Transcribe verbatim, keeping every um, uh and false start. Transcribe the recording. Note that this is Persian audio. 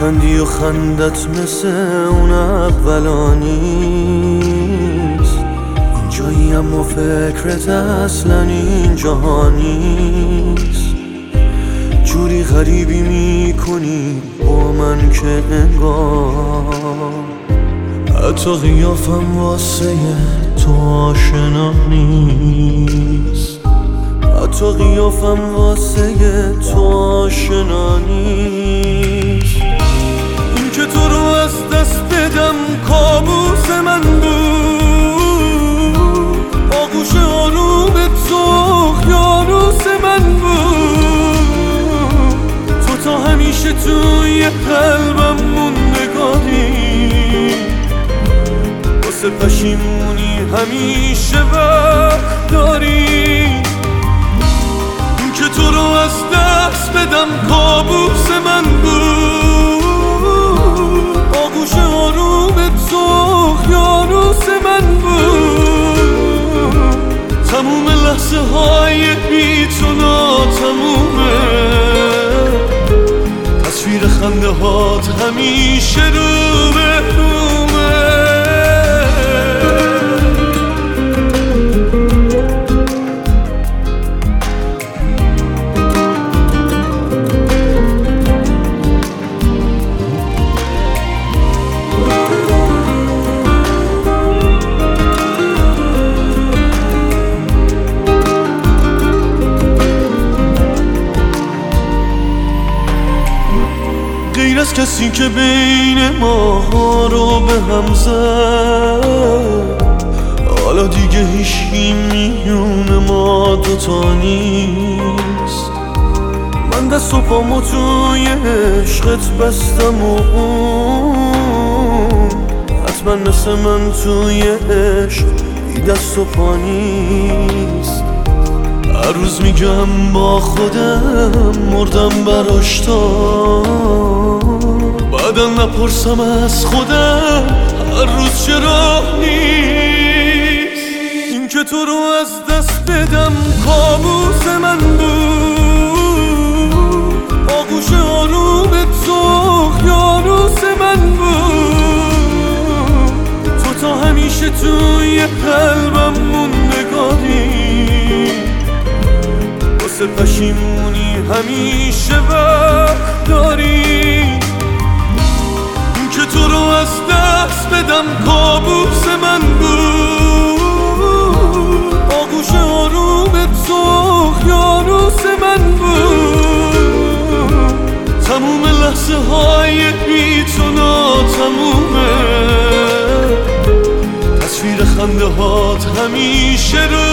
میخندی و خندت مثل اون اولا نیست. اینجایی اما فکرت اصلا این جهانیست. جوری غریبی میکنی با من که انگار حتی قیافم واسه تو آشنا نیست. حتی قیافم واسه تو آشنا نیست. این که تو رو از دست بدم کابوس من بود. آغوش آرومت سخت یاروس من بود. تو تا همیشه توی قلبم موندگاری. واسه پشیمونی همیشه وقت داری. که تو رو از دست بدم کابوس من بود. آغوش آرومت سخت یاروس من بود. تموم لحظه های بی تو ناتمومه. تصویر خنده هات همیشه رو به رومه. غیر از کسی که بین ما رو به هم زد، حالا دیگه هیچی میونه ما دوتا نیست. من دست و پامو توی عشقت بستم و اون حتما مثل من توی عشق بی دست و پا نیست. هر روز میگم با خودم مردم براش تا بعدا نپرسم از خودم هر روز چرا نیست. این که تو رو از دست بدم کابوس من بود. آغوش آرومت سخت یاروس من بود. تو تا همیشه توی قلبم موندگاری. واسه پشیمونی همیشه وقت داری. که تو رو از دست بدم کابوس من بود. آغوش آرومت سخت یاروس من بود. تموم لحظه های بی تو ناتمومه. تصویر خنده هات همیشه رو